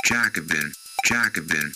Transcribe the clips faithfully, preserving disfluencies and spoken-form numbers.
Jacobin, Jacobin.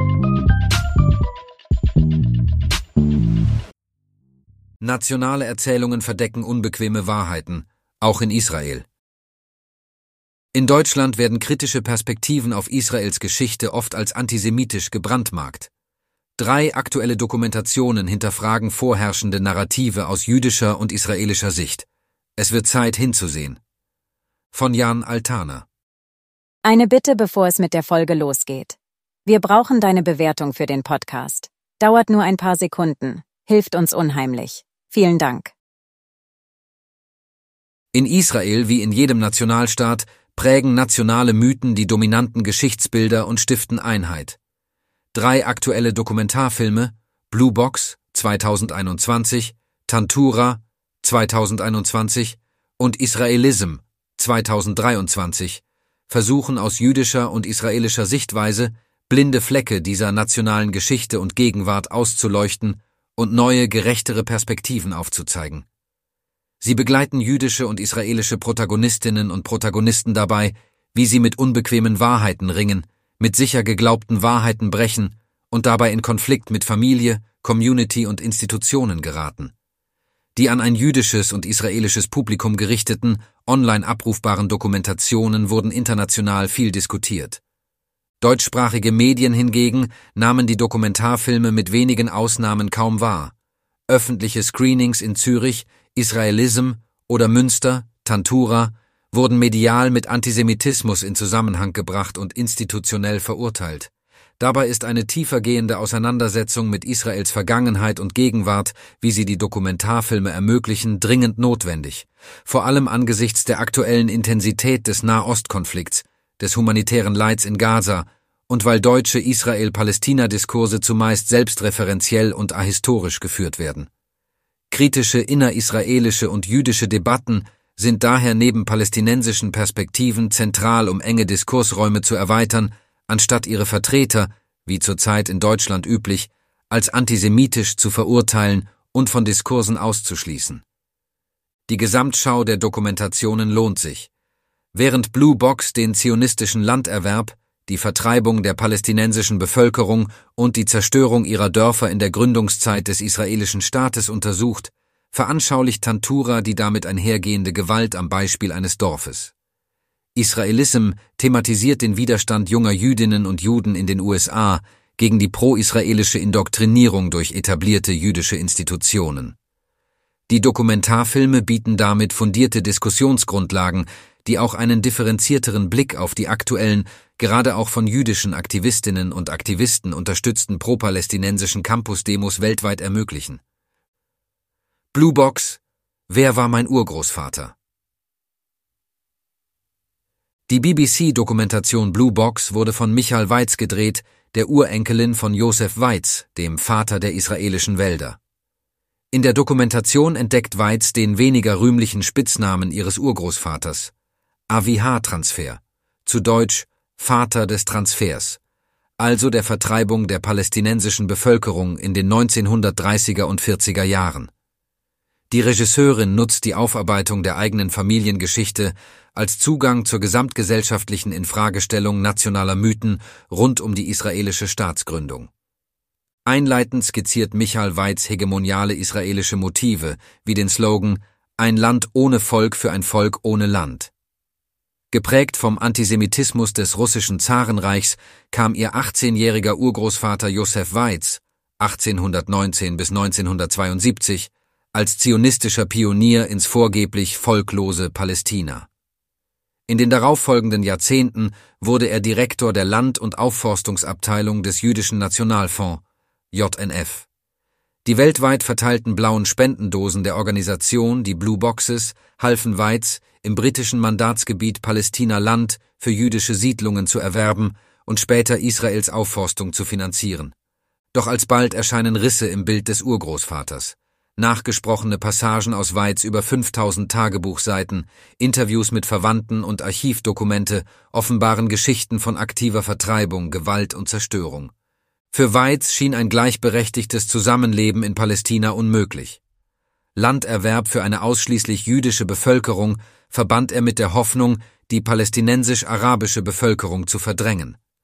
Nationale Erzählungen verdecken unbequeme Wahrheiten, auch in Israel. In Deutschland werden kritische Perspektiven auf Israels Geschichte oft als antisemitisch gebrandmarkt. Drei aktuelle Dokumentationen hinterfragen vorherrschende Narrative aus jüdischer und israelischer Sicht. Es wird Zeit, hinzusehen. Von Jan Altana. Eine Bitte, bevor es mit der Folge losgeht. Wir brauchen deine Bewertung für den Podcast. Dauert nur ein paar Sekunden, hilft uns unheimlich. Vielen Dank. In Israel, wie in jedem Nationalstaat, prägen nationale Mythen die dominanten Geschichtsbilder und stiften Einheit. Drei aktuelle Dokumentarfilme, Blue Box zweitausendeinundzwanzig, Tantura zweitausendeinundzwanzig und Israelism zweitausenddreiundzwanzig, versuchen aus jüdischer und israelischer Sichtweise, blinde Flecke dieser nationalen Geschichte und Gegenwart auszuleuchten und neue, gerechtere Perspektiven aufzuzeigen. Sie begleiten jüdische und israelische Protagonistinnen und Protagonisten dabei, wie sie mit unbequemen Wahrheiten ringen, mit sicher geglaubten Wahrheiten brechen und dabei in Konflikt mit Familie, Community und Institutionen geraten. Die an ein jüdisches und israelisches Publikum gerichteten, online abrufbaren Dokumentationen wurden international viel diskutiert. Deutschsprachige Medien hingegen nahmen die Dokumentarfilme mit wenigen Ausnahmen kaum wahr. Öffentliche Screenings in Zürich, Israelism oder Münster, Tantura, wurden medial mit Antisemitismus in Zusammenhang gebracht und institutionell verurteilt. Dabei ist eine tiefergehende Auseinandersetzung mit Israels Vergangenheit und Gegenwart, wie sie die Dokumentarfilme ermöglichen, dringend notwendig. Vor allem angesichts der aktuellen Intensität des Nahostkonflikts, des humanitären Leids in Gaza und weil deutsche Israel-Palästina-Diskurse zumeist selbstreferenziell und ahistorisch geführt werden. Kritische innerisraelische und jüdische Debatten sind daher neben palästinensischen Perspektiven zentral, um enge Diskursräume zu erweitern, anstatt ihre Vertreter, wie zurzeit in Deutschland üblich, als antisemitisch zu verurteilen und von Diskursen auszuschließen. Die Gesamtschau der Dokumentationen lohnt sich. Während Blue Box den zionistischen Landerwerb, die Vertreibung der palästinensischen Bevölkerung und die Zerstörung ihrer Dörfer in der Gründungszeit des israelischen Staates untersucht, veranschaulicht Tantura die damit einhergehende Gewalt am Beispiel eines Dorfes. Israelism thematisiert den Widerstand junger Jüdinnen und Juden in den U S A gegen die pro-israelische Indoktrinierung durch etablierte jüdische Institutionen. Die Dokumentarfilme bieten damit fundierte Diskussionsgrundlagen, die auch einen differenzierteren Blick auf die aktuellen, gerade auch von jüdischen Aktivistinnen und Aktivisten unterstützten pro-palästinensischen Campus-Demos weltweit ermöglichen. Blue Box – Wer war mein Urgroßvater? Die B B C-Dokumentation Blue Box wurde von Michal Weitz gedreht, der Urenkelin von Josef Weitz, dem Vater der israelischen Wälder. In der Dokumentation entdeckt Weitz den weniger rühmlichen Spitznamen ihres Urgroßvaters, Avi-Ha-Transfer, zu Deutsch Vater des Transfers, also der Vertreibung der palästinensischen Bevölkerung in den neunzehnhundertdreißiger und vierziger Jahren. Die Regisseurin nutzt die Aufarbeitung der eigenen Familiengeschichte als Zugang zur gesamtgesellschaftlichen Infragestellung nationaler Mythen rund um die israelische Staatsgründung. Einleitend skizziert Michal Weitz hegemoniale israelische Motive, wie den Slogan »Ein Land ohne Volk für ein Volk ohne Land«. Geprägt vom Antisemitismus des russischen Zarenreichs kam ihr achtzehnjähriger Urgroßvater Josef Weitz achtzehnhundertneunzehn bis neunzehnhundertzweiundsiebzig als zionistischer Pionier ins vorgeblich volklose Palästina. In den darauffolgenden Jahrzehnten wurde er Direktor der Land- und Aufforstungsabteilung des Jüdischen Nationalfonds, J N F. Die weltweit verteilten blauen Spendendosen der Organisation, die Blue Boxes, halfen Weitz, im britischen Mandatsgebiet Palästina Land für jüdische Siedlungen zu erwerben und später Israels Aufforstung zu finanzieren. Doch alsbald erscheinen Risse im Bild des Urgroßvaters. Nachgesprochene Passagen aus Weitz über fünftausend Tagebuchseiten, Interviews mit Verwandten und Archivdokumente offenbaren Geschichten von aktiver Vertreibung, Gewalt und Zerstörung. Für Weitz schien ein gleichberechtigtes Zusammenleben in Palästina unmöglich. Landerwerb für eine ausschließlich jüdische Bevölkerung verband er mit der Hoffnung, die palästinensisch-arabische Bevölkerung zu verdrängen.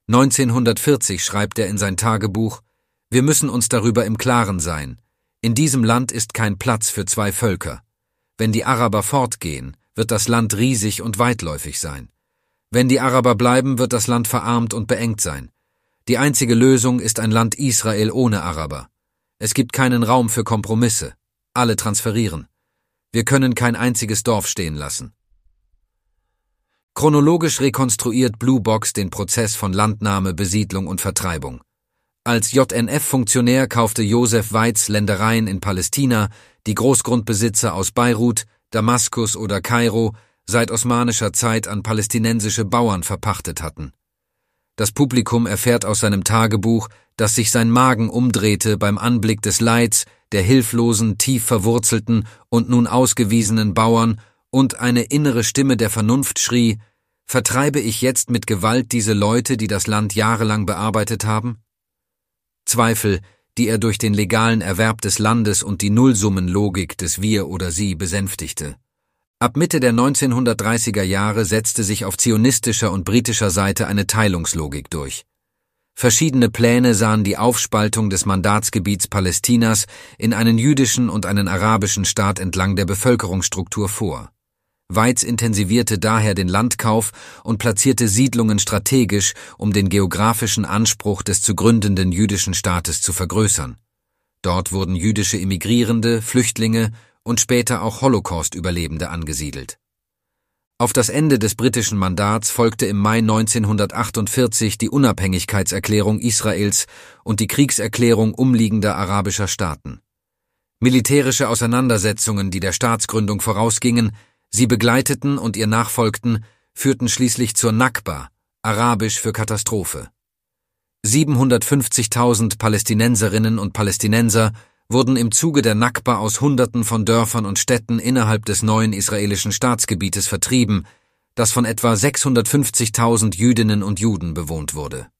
neunzehnhundertvierzig schreibt er in sein Tagebuch: Wir müssen uns darüber im Klaren sein. In diesem Land ist kein Platz für zwei Völker. Wenn die Araber fortgehen, wird das Land riesig und weitläufig sein. Wenn die Araber bleiben, wird das Land verarmt und beengt sein. Die einzige Lösung ist ein Land Israel ohne Araber. Es gibt keinen Raum für Kompromisse. Alle transferieren. Wir können kein einziges Dorf stehen lassen. Chronologisch rekonstruiert Blue Box den Prozess von Landnahme, Besiedlung und Vertreibung. Als J N F-Funktionär kaufte Joseph Weitz Ländereien in Palästina, die Großgrundbesitzer aus Beirut, Damaskus oder Kairo seit osmanischer Zeit an palästinensische Bauern verpachtet hatten. Das Publikum erfährt aus seinem Tagebuch, dass sich sein Magen umdrehte beim Anblick des Leids der hilflosen, tief verwurzelten und nun ausgewiesenen Bauern und eine innere Stimme der Vernunft schrie: Vertreibe ich jetzt mit Gewalt diese Leute, die das Land jahrelang bearbeitet haben? Zweifel, die er durch den legalen Erwerb des Landes und die Nullsummenlogik des Wir oder Sie besänftigte. Ab Mitte der neunzehnhundertdreißiger Jahre setzte sich auf zionistischer und britischer Seite eine Teilungslogik durch. Verschiedene Pläne sahen die Aufspaltung des Mandatsgebiets Palästinas in einen jüdischen und einen arabischen Staat entlang der Bevölkerungsstruktur vor. Weitz intensivierte daher den Landkauf und platzierte Siedlungen strategisch, um den geografischen Anspruch des zu gründenden jüdischen Staates zu vergrößern. Dort wurden jüdische Immigrierende, Flüchtlinge und später auch Holocaust-Überlebende angesiedelt. Auf das Ende des britischen Mandats folgte im Mai neunzehnhundertachtundvierzig die Unabhängigkeitserklärung Israels und die Kriegserklärung umliegender arabischer Staaten. Militärische Auseinandersetzungen, die der Staatsgründung vorausgingen, sie begleiteten und ihr nachfolgten, führten schließlich zur Nakba, arabisch für Katastrophe. siebenhundertfünfzigtausend Palästinenserinnen und Palästinenser wurden im Zuge der Nakba aus Hunderten von Dörfern und Städten innerhalb des neuen israelischen Staatsgebietes vertrieben, das von etwa sechshundertfünfzigtausend Jüdinnen und Juden bewohnt wurde.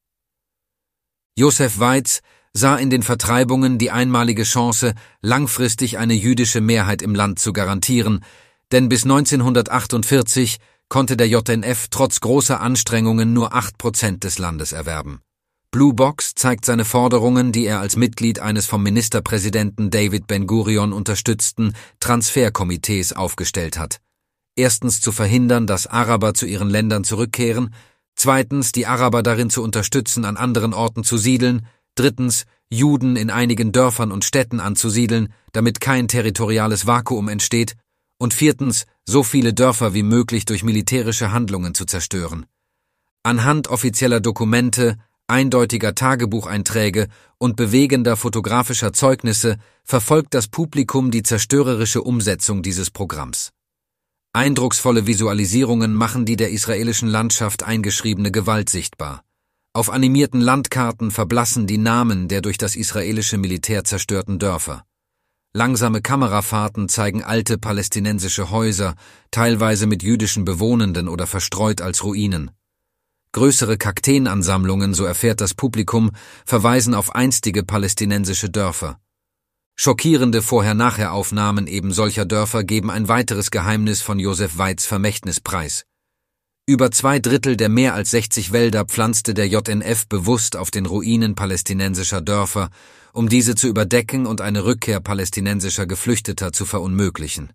Joseph Weitz sah in den Vertreibungen die einmalige Chance, langfristig eine jüdische Mehrheit im Land zu garantieren, denn bis neunzehnhundertachtundvierzig konnte der J N F trotz großer Anstrengungen nur acht Prozent des Landes erwerben. Blue Box zeigt seine Forderungen, die er als Mitglied eines vom Ministerpräsidenten David Ben-Gurion unterstützten Transferkomitees aufgestellt hat. Erstens zu verhindern, dass Araber zu ihren Ländern zurückkehren, zweitens die Araber darin zu unterstützen, an anderen Orten zu siedeln, drittens Juden in einigen Dörfern und Städten anzusiedeln, damit kein territoriales Vakuum entsteht, und viertens so viele Dörfer wie möglich durch militärische Handlungen zu zerstören. Anhand offizieller Dokumente, eindeutiger Tagebucheinträge und bewegender fotografischer Zeugnisse verfolgt das Publikum die zerstörerische Umsetzung dieses Programms. Eindrucksvolle Visualisierungen machen die der israelischen Landschaft eingeschriebene Gewalt sichtbar. Auf animierten Landkarten verblassen die Namen der durch das israelische Militär zerstörten Dörfer. Langsame Kamerafahrten zeigen alte palästinensische Häuser, teilweise mit jüdischen Bewohnenden oder verstreut als Ruinen. Größere Kakteenansammlungen, so erfährt das Publikum, verweisen auf einstige palästinensische Dörfer. Schockierende Vorher-Nachher-Aufnahmen eben solcher Dörfer geben ein weiteres Geheimnis von Joseph Weitz' Vermächtnis preis. Über zwei Drittel der mehr als sechzig Wälder pflanzte der J N F bewusst auf den Ruinen palästinensischer Dörfer, um diese zu überdecken und eine Rückkehr palästinensischer Geflüchteter zu verunmöglichen.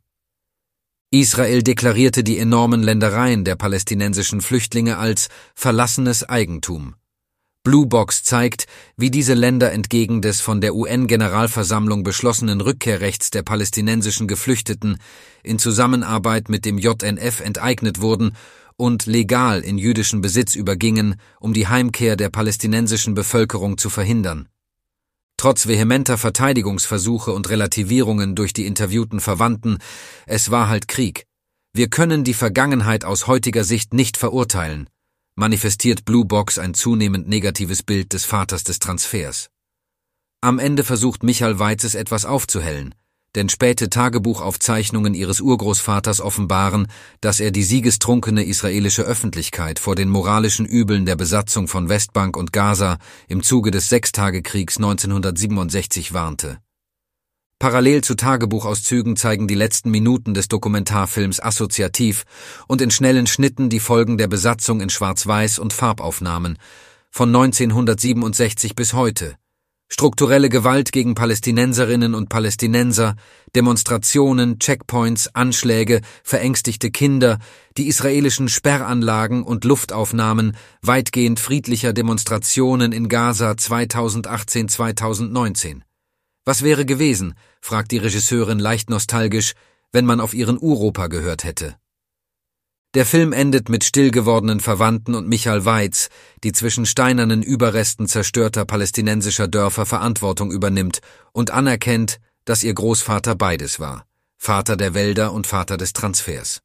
Israel deklarierte die enormen Ländereien der palästinensischen Flüchtlinge als verlassenes Eigentum. Blue Box zeigt, wie diese Länder entgegen des von der U N-Generalversammlung beschlossenen Rückkehrrechts der palästinensischen Geflüchteten in Zusammenarbeit mit dem J N F enteignet wurden und legal in jüdischen Besitz übergingen, um die Heimkehr der palästinensischen Bevölkerung zu verhindern. Trotz vehementer Verteidigungsversuche und Relativierungen durch die interviewten Verwandten, es war halt Krieg. Wir können die Vergangenheit aus heutiger Sicht nicht verurteilen, manifestiert Blue Box ein zunehmend negatives Bild des Vaters des Transfers. Am Ende versucht Michael Weitz es etwas aufzuhellen, denn späte Tagebuchaufzeichnungen ihres Urgroßvaters offenbaren, dass er die siegestrunkene israelische Öffentlichkeit vor den moralischen Übeln der Besatzung von Westbank und Gaza im Zuge des Sechstagekriegs neunzehnhundertsiebenundsechzig warnte. Parallel zu Tagebuchauszügen zeigen die letzten Minuten des Dokumentarfilms assoziativ und in schnellen Schnitten die Folgen der Besatzung in Schwarz-Weiß- und Farbaufnahmen, von neunzehnhundertsiebenundsechzig bis heute. Strukturelle Gewalt gegen Palästinenserinnen und Palästinenser, Demonstrationen, Checkpoints, Anschläge, verängstigte Kinder, die israelischen Sperranlagen und Luftaufnahmen weitgehend friedlicher Demonstrationen in Gaza zweitausendachtzehn zweitausendneunzehn. Was wäre gewesen, fragt die Regisseurin leicht nostalgisch, wenn man auf ihren Uropa gehört hätte. Der Film endet mit still gewordenen Verwandten und Michael Weitz, die zwischen steinernen Überresten zerstörter palästinensischer Dörfer Verantwortung übernimmt und anerkennt, dass ihr Großvater beides war, Vater der Wälder und Vater des Transfers.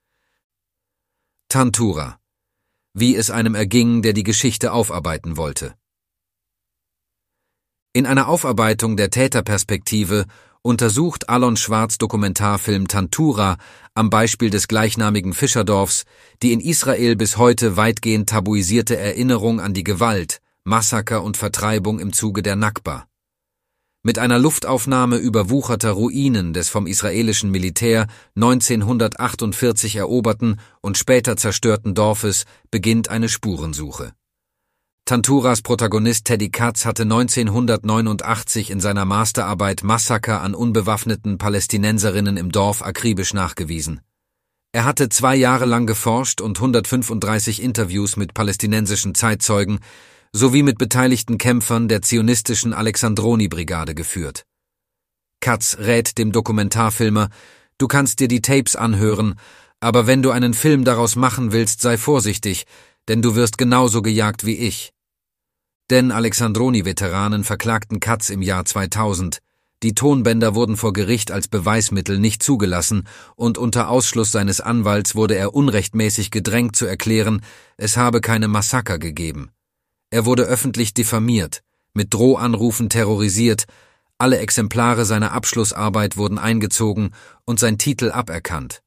Tantura. Wie es einem erging, der die Geschichte aufarbeiten wollte. In einer Aufarbeitung der Täterperspektive untersucht Alon Schwarz Dokumentarfilm Tantura am Beispiel des gleichnamigen Fischerdorfs die in Israel bis heute weitgehend tabuisierte Erinnerung an die Gewalt, Massaker und Vertreibung im Zuge der Nakba. Mit einer Luftaufnahme überwucherter Ruinen des vom israelischen Militär neunzehnhundertachtundvierzig eroberten und später zerstörten Dorfes beginnt eine Spurensuche. Tanturas Protagonist Teddy Katz hatte neunzehnhundertneunundachtzig in seiner Masterarbeit Massaker an unbewaffneten Palästinenserinnen im Dorf akribisch nachgewiesen. Er hatte zwei Jahre lang geforscht und hundertfünfunddreißig Interviews mit palästinensischen Zeitzeugen sowie mit beteiligten Kämpfern der zionistischen Alexandroni-Brigade geführt. Katz rät dem Dokumentarfilmer: Du kannst dir die Tapes anhören, aber wenn du einen Film daraus machen willst, sei vorsichtig, denn du wirst genauso gejagt wie ich. Denn Alexandroni-Veteranen verklagten Katz im Jahr zweitausend. Die Tonbänder wurden vor Gericht als Beweismittel nicht zugelassen und unter Ausschluss seines Anwalts wurde er unrechtmäßig gedrängt zu erklären, es habe keine Massaker gegeben. Er wurde öffentlich diffamiert, mit Drohanrufen terrorisiert, alle Exemplare seiner Abschlussarbeit wurden eingezogen und sein Titel aberkannt.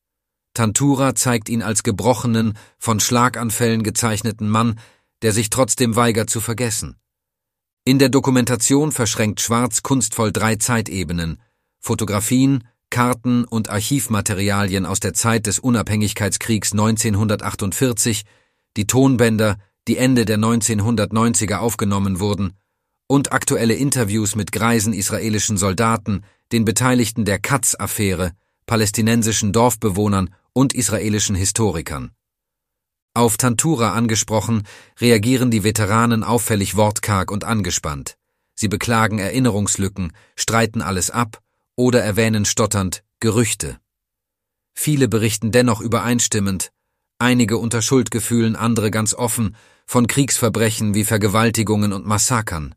Tantura zeigt ihn als gebrochenen, von Schlaganfällen gezeichneten Mann, der sich trotzdem weigert zu vergessen. In der Dokumentation verschränkt Schwarz kunstvoll drei Zeitebenen: Fotografien, Karten und Archivmaterialien aus der Zeit des Unabhängigkeitskriegs neunzehnhundertachtundvierzig, die Tonbänder, die Ende der neunzehnhundertneunziger aufgenommen wurden, und aktuelle Interviews mit greisen israelischen Soldaten, den Beteiligten der Katz-Affäre, palästinensischen Dorfbewohnern und israelischen Historikern. Auf Tantura angesprochen, reagieren die Veteranen auffällig wortkarg und angespannt. Sie beklagen Erinnerungslücken, streiten alles ab oder erwähnen stotternd Gerüchte. Viele berichten dennoch übereinstimmend, einige unter Schuldgefühlen, andere ganz offen, von Kriegsverbrechen wie Vergewaltigungen und Massakern.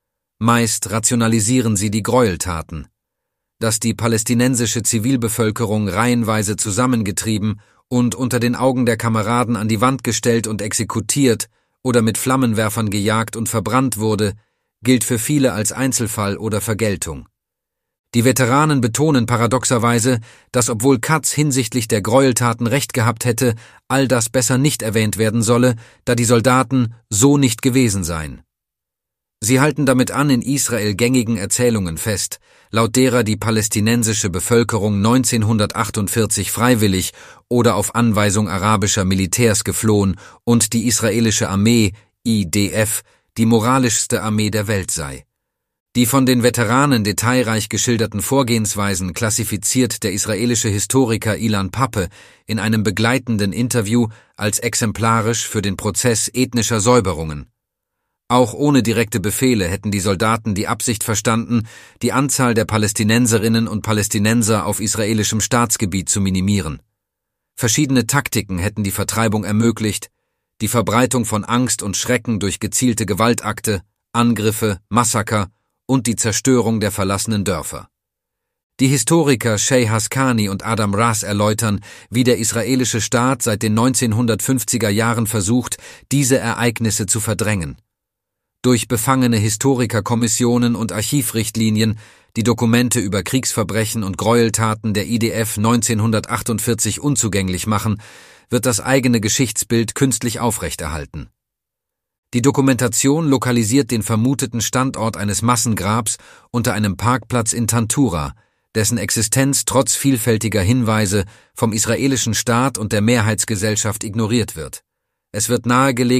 Meist rationalisieren sie die Gräueltaten. Dass die palästinensische Zivilbevölkerung reihenweise zusammengetrieben und unter den Augen der Kameraden an die Wand gestellt und exekutiert oder mit Flammenwerfern gejagt und verbrannt wurde, gilt für viele als Einzelfall oder Vergeltung. Die Veteranen betonen paradoxerweise, dass obwohl Katz hinsichtlich der Gräueltaten recht gehabt hätte, all das besser nicht erwähnt werden solle, da die Soldaten so nicht gewesen seien. Sie halten damit an in Israel gängigen Erzählungen fest, laut derer die palästinensische Bevölkerung neunzehnhundertachtundvierzig freiwillig oder auf Anweisung arabischer Militärs geflohen und die israelische Armee, I D F, die moralischste Armee der Welt sei. Die von den Veteranen detailreich geschilderten Vorgehensweisen klassifiziert der israelische Historiker Ilan Pappe in einem begleitenden Interview als exemplarisch für den Prozess ethnischer Säuberungen. Auch ohne direkte Befehle hätten die Soldaten die Absicht verstanden, die Anzahl der Palästinenserinnen und Palästinenser auf israelischem Staatsgebiet zu minimieren. Verschiedene Taktiken hätten die Vertreibung ermöglicht, die Verbreitung von Angst und Schrecken durch gezielte Gewaltakte, Angriffe, Massaker und die Zerstörung der verlassenen Dörfer. Die Historiker Shey Haskani und Adam Ras erläutern, wie der israelische Staat seit den neunzehnhundertfünfziger Jahren versucht, diese Ereignisse zu verdrängen. Durch befangene Historikerkommissionen und Archivrichtlinien, die Dokumente über Kriegsverbrechen und Gräueltaten der I D F neunzehnhundertachtundvierzig unzugänglich machen, wird das eigene Geschichtsbild künstlich aufrechterhalten. Die Dokumentation lokalisiert den vermuteten Standort eines Massengrabs unter einem Parkplatz in Tantura, dessen Existenz trotz vielfältiger Hinweise vom israelischen Staat und der Mehrheitsgesellschaft ignoriert wird. Es wird nahegelegt,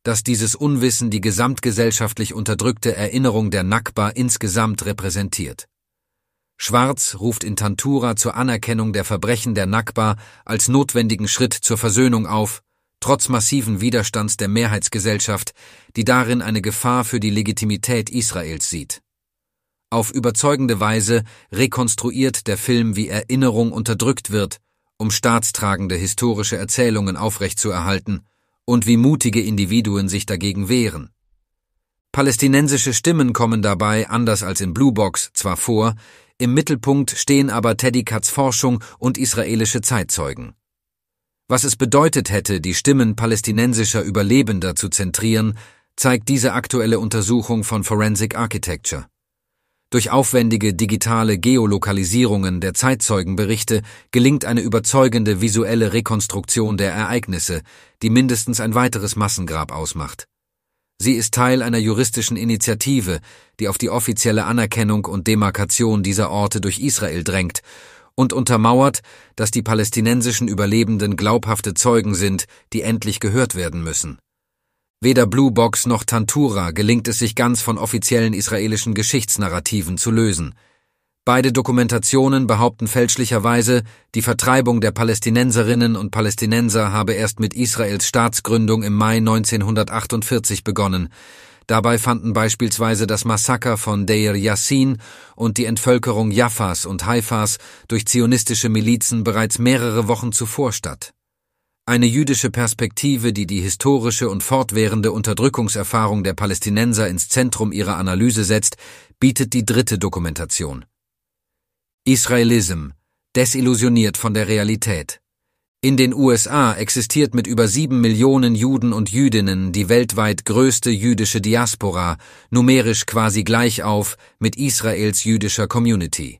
dass dieses Unwissen die gesamtgesellschaftlich unterdrückte Erinnerung der Nakba insgesamt repräsentiert. Schwarz ruft in Tantura zur Anerkennung der Verbrechen der Nakba als notwendigen Schritt zur Versöhnung auf, trotz massiven Widerstands der Mehrheitsgesellschaft, die darin eine Gefahr für die Legitimität Israels sieht. Auf überzeugende Weise rekonstruiert der Film, wie Erinnerung unterdrückt wird, um staatstragende historische Erzählungen aufrechtzuerhalten, und wie mutige Individuen sich dagegen wehren. Palästinensische Stimmen kommen dabei, anders als in Blue Box, zwar vor, im Mittelpunkt stehen aber Teddy Katz Forschung und israelische Zeitzeugen. Was es bedeutet hätte, die Stimmen palästinensischer Überlebender zu zentrieren, zeigt diese aktuelle Untersuchung von Forensic Architecture. Durch aufwendige digitale Geolokalisierungen der Zeitzeugenberichte gelingt eine überzeugende visuelle Rekonstruktion der Ereignisse, die mindestens ein weiteres Massengrab ausmacht. Sie ist Teil einer juristischen Initiative, die auf die offizielle Anerkennung und Demarkation dieser Orte durch Israel drängt und untermauert, dass die palästinensischen Überlebenden glaubhafte Zeugen sind, die endlich gehört werden müssen. Weder Blue Box noch Tantura gelingt es sich ganz von offiziellen israelischen Geschichtsnarrativen zu lösen. Beide Dokumentationen behaupten fälschlicherweise, die Vertreibung der Palästinenserinnen und Palästinenser habe erst mit Israels Staatsgründung im Mai neunzehnhundertachtundvierzig begonnen. Dabei fanden beispielsweise das Massaker von Deir Yassin und die Entvölkerung Jaffas und Haifas durch zionistische Milizen bereits mehrere Wochen zuvor statt. Eine jüdische Perspektive, die die historische und fortwährende Unterdrückungserfahrung der Palästinenser ins Zentrum ihrer Analyse setzt, bietet die dritte Dokumentation. Israelism, desillusioniert von der Realität. In den U S A existiert mit über sieben Millionen Juden und Jüdinnen die weltweit größte jüdische Diaspora, numerisch quasi gleich auf mit Israels jüdischer Community.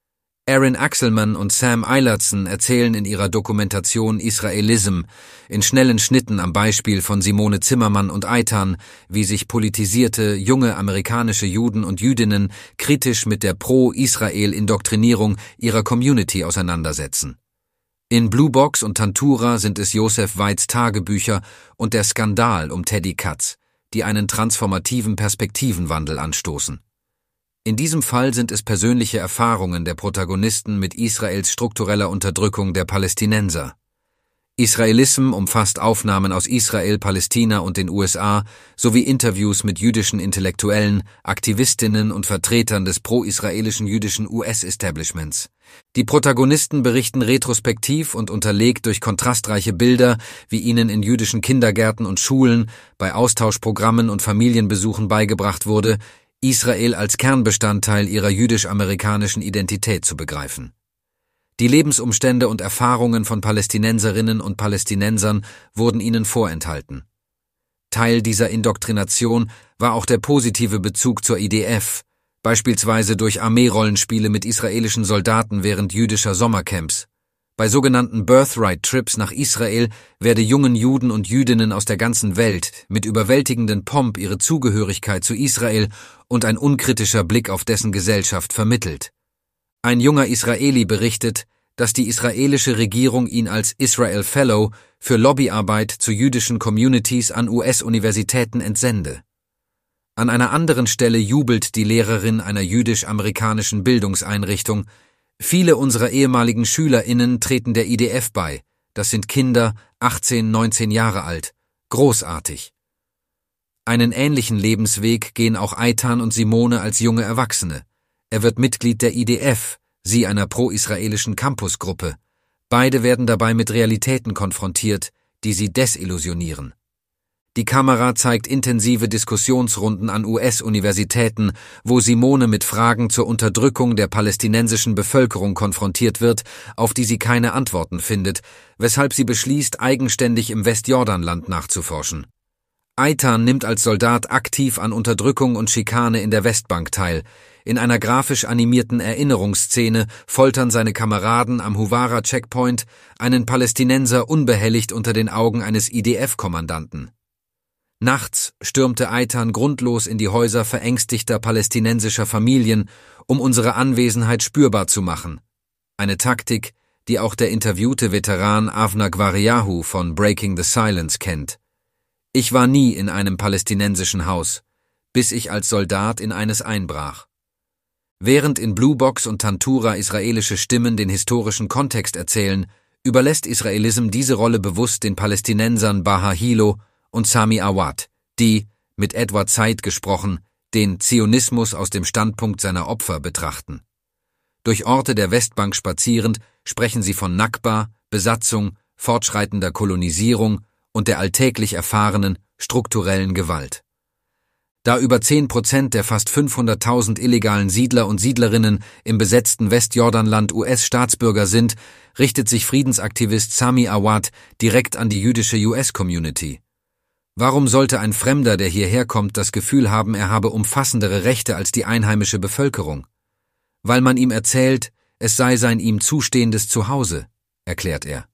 Aaron Axelman und Sam Eilertson erzählen in ihrer Dokumentation Israelism in schnellen Schnitten am Beispiel von Simone Zimmermann und Eitan, wie sich politisierte, junge amerikanische Juden und Jüdinnen kritisch mit der Pro-Israel-Indoktrinierung ihrer Community auseinandersetzen. In Blue Box und Tantura sind es Josef Weits Tagebücher und der Skandal um Teddy Katz, die einen transformativen Perspektivenwandel anstoßen. In diesem Fall sind es persönliche Erfahrungen der Protagonisten mit Israels struktureller Unterdrückung der Palästinenser. Israelism umfasst Aufnahmen aus Israel, Palästina und den U S A sowie Interviews mit jüdischen Intellektuellen, Aktivistinnen und Vertretern des pro-israelischen jüdischen U S-Establishments. Die Protagonisten berichten retrospektiv und unterlegt durch kontrastreiche Bilder, wie ihnen in jüdischen Kindergärten und Schulen, bei Austauschprogrammen und Familienbesuchen beigebracht wurde, Israel als Kernbestandteil ihrer jüdisch-amerikanischen Identität zu begreifen. Die Lebensumstände und Erfahrungen von Palästinenserinnen und Palästinensern wurden ihnen vorenthalten. Teil dieser Indoktrination war auch der positive Bezug zur I D F, beispielsweise durch Armeerollenspiele mit israelischen Soldaten während jüdischer Sommercamps. Bei sogenannten Birthright-Trips nach Israel werde jungen Juden und Jüdinnen aus der ganzen Welt mit überwältigenden Pomp ihre Zugehörigkeit zu Israel und ein unkritischer Blick auf dessen Gesellschaft vermittelt. Ein junger Israeli berichtet, dass die israelische Regierung ihn als Israel Fellow für Lobbyarbeit zu jüdischen Communities an U S-Universitäten entsende. An einer anderen Stelle jubelt die Lehrerin einer jüdisch-amerikanischen Bildungseinrichtung: Viele unserer ehemaligen SchülerInnen treten der I D F bei. Das sind Kinder, achtzehn, neunzehn Jahre alt. Großartig. Einen ähnlichen Lebensweg gehen auch Eitan und Simone als junge Erwachsene. Er wird Mitglied der I D F, sie einer pro-israelischen Campusgruppe. Beide werden dabei mit Realitäten konfrontiert, die sie desillusionieren. Die Kamera zeigt intensive Diskussionsrunden an U S-Universitäten, wo Simone mit Fragen zur Unterdrückung der palästinensischen Bevölkerung konfrontiert wird, auf die sie keine Antworten findet, weshalb sie beschließt, eigenständig im Westjordanland nachzuforschen. Eitan nimmt als Soldat aktiv an Unterdrückung und Schikane in der Westbank teil. In einer grafisch animierten Erinnerungsszene foltern seine Kameraden am Huwara-Checkpoint einen Palästinenser unbehelligt unter den Augen eines I D F-Kommandanten. Nachts stürmte Eitan grundlos in die Häuser verängstigter palästinensischer Familien, um unsere Anwesenheit spürbar zu machen. Eine Taktik, die auch der interviewte Veteran Avner Gwariyahu von Breaking the Silence kennt. Ich war nie in einem palästinensischen Haus, bis ich als Soldat in eines einbrach. Während in Blue Box und Tantura israelische Stimmen den historischen Kontext erzählen, überlässt Israelism diese Rolle bewusst den Palästinensern Baha Hilo und Sami Awad, die, mit Edward Said gesprochen, den Zionismus aus dem Standpunkt seiner Opfer betrachten. Durch Orte der Westbank spazierend sprechen sie von Nakba, Besatzung, fortschreitender Kolonisierung und der alltäglich erfahrenen strukturellen Gewalt. Da über zehn Prozent der fast fünfhunderttausend illegalen Siedler und Siedlerinnen im besetzten Westjordanland U S-Staatsbürger sind, richtet sich Friedensaktivist Sami Awad direkt an die jüdische U S-Community. Warum sollte ein Fremder, der hierher kommt, das Gefühl haben, er habe umfassendere Rechte als die einheimische Bevölkerung? Weil man ihm erzählt, es sei sein ihm zustehendes Zuhause, erklärt er.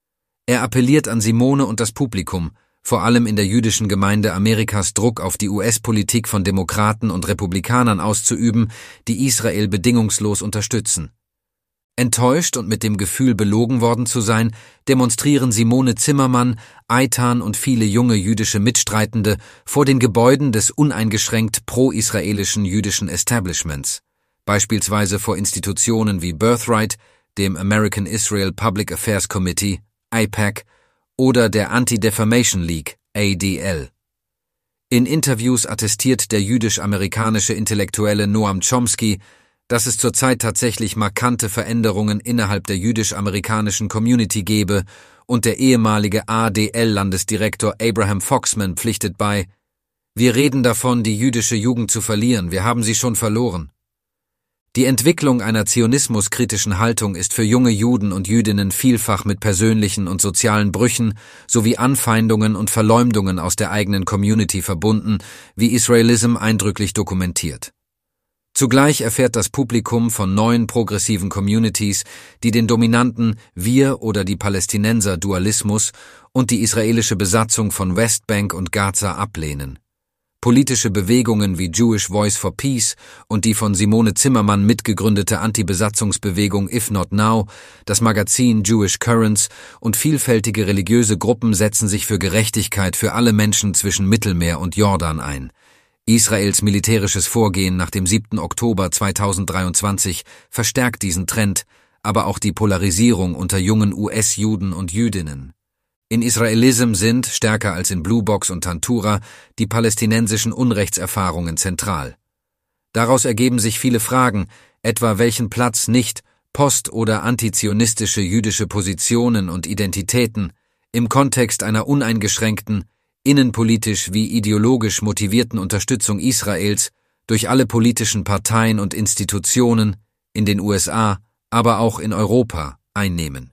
Er appelliert an Simone und das Publikum, vor allem in der jüdischen Gemeinde Amerikas Druck auf die U S-Politik von Demokraten und Republikanern auszuüben, die Israel bedingungslos unterstützen. Enttäuscht und mit dem Gefühl, belogen worden zu sein, demonstrieren Simone Zimmermann, Eitan und viele junge jüdische Mitstreitende vor den Gebäuden des uneingeschränkt pro-israelischen jüdischen Establishments, beispielsweise vor Institutionen wie Birthright, dem American Israel Public Affairs Committee, I P A C, oder der Anti-Defamation League, A D L. In Interviews attestiert der jüdisch-amerikanische Intellektuelle Noam Chomsky, dass es zurzeit tatsächlich markante Veränderungen innerhalb der jüdisch-amerikanischen Community gebe, und der ehemalige A D L-Landesdirektor Abraham Foxman pflichtet bei: Wir reden davon, die jüdische Jugend zu verlieren, wir haben sie schon verloren. Die Entwicklung einer zionismuskritischen Haltung ist für junge Juden und Jüdinnen vielfach mit persönlichen und sozialen Brüchen sowie Anfeindungen und Verleumdungen aus der eigenen Community verbunden, wie Israelism eindrücklich dokumentiert. Zugleich erfährt das Publikum von neuen progressiven Communities, die den dominanten Wir- oder die Palästinenser-Dualismus und die israelische Besatzung von Westbank und Gaza ablehnen. Politische Bewegungen wie Jewish Voice for Peace und die von Simone Zimmermann mitgegründete Anti-Besatzungsbewegung If Not Now, das Magazin Jewish Currents und vielfältige religiöse Gruppen setzen sich für Gerechtigkeit für alle Menschen zwischen Mittelmeer und Jordan ein. Israels militärisches Vorgehen nach dem siebten Oktober zweitausenddreiundzwanzig verstärkt diesen Trend, aber auch die Polarisierung unter jungen U S-Juden und Jüdinnen. In Israelism sind, stärker als in Blue Box und Tantura, die palästinensischen Unrechtserfahrungen zentral. Daraus ergeben sich viele Fragen, etwa welchen Platz nicht post- oder antizionistische jüdische Positionen und Identitäten im Kontext einer uneingeschränkten, innenpolitisch wie ideologisch motivierten Unterstützung Israels durch alle politischen Parteien und Institutionen in den U S A, aber auch in Europa einnehmen.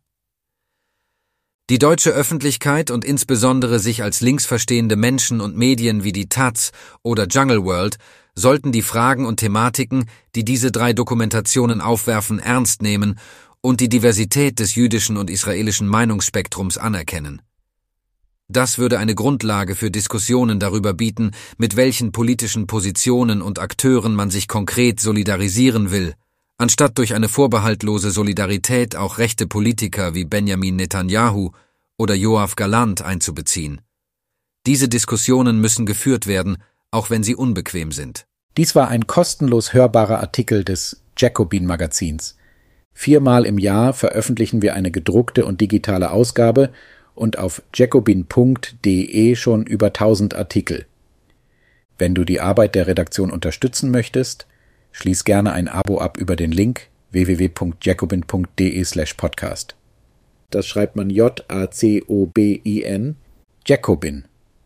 Die deutsche Öffentlichkeit und insbesondere sich als links verstehende Menschen und Medien wie die Taz oder Jungle World sollten die Fragen und Thematiken, die diese drei Dokumentationen aufwerfen, ernst nehmen und die Diversität des jüdischen und israelischen Meinungsspektrums anerkennen. Das würde eine Grundlage für Diskussionen darüber bieten, mit welchen politischen Positionen und Akteuren man sich konkret solidarisieren will, anstatt durch eine vorbehaltlose Solidarität auch rechte Politiker wie Benjamin Netanyahu oder Yoav Gallant einzubeziehen. Diese Diskussionen müssen geführt werden, auch wenn sie unbequem sind. Dies war ein kostenlos hörbarer Artikel des Jacobin-Magazins. Viermal im Jahr veröffentlichen wir eine gedruckte und digitale Ausgabe und auf jacobin punkt de schon über tausend Artikel. Wenn du die Arbeit der Redaktion unterstützen möchtest, schließ gerne ein Abo ab über den Link w w w punkt jacobin punkt de slash podcast. Das schreibt man J A C O B I N, Jacobin.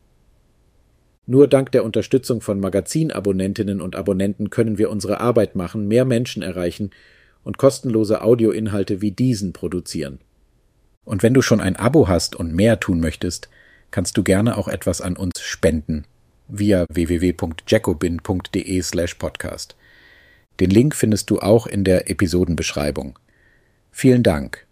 Nur dank der Unterstützung von Magazinabonnentinnen und Abonnenten können wir unsere Arbeit machen, mehr Menschen erreichen und kostenlose Audioinhalte wie diesen produzieren. Und wenn du schon ein Abo hast und mehr tun möchtest, kannst du gerne auch etwas an uns spenden via w w w punkt jacobin punkt de slash podcast. Den Link findest du auch in der Episodenbeschreibung. Vielen Dank.